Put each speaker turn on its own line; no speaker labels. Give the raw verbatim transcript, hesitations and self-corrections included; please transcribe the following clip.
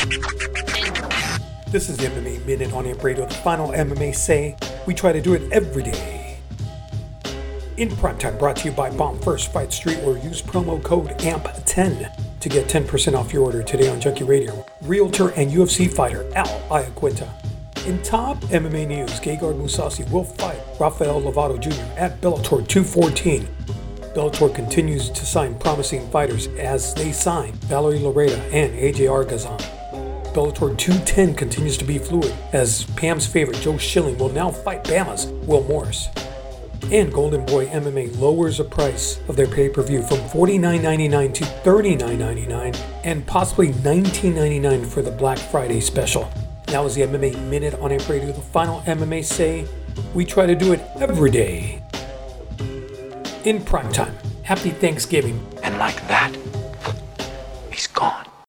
This is the M M A Minute on Amp Radio, the final M M A say. We try to do it every day. In Primetime, brought to you by Bomb First Fight Street, or use promo code A M P ten to get ten percent off your order today on Junkie Radio. Realtor and U F C fighter Al Iaquinta. In top M M A news, Gegard Mousasi will fight Rafael Lovato Junior at Bellator two fourteen. Bellator continues to sign promising fighters as they sign Valerie Loreda and A J Argazan. Bellator two ten continues to be fluid as Pam's favorite Joe Schilling will now fight Bama's Will Morris. And Golden Boy M M A lowers the price of their pay-per-view from forty-nine ninety-nine to thirty-nine ninety-nine and possibly nineteen ninety-nine for the Black Friday special. That was the M M A Minute on Amp Radio, the final M M A say. We try to do it every day. In Primetime, happy Thanksgiving.
And like that,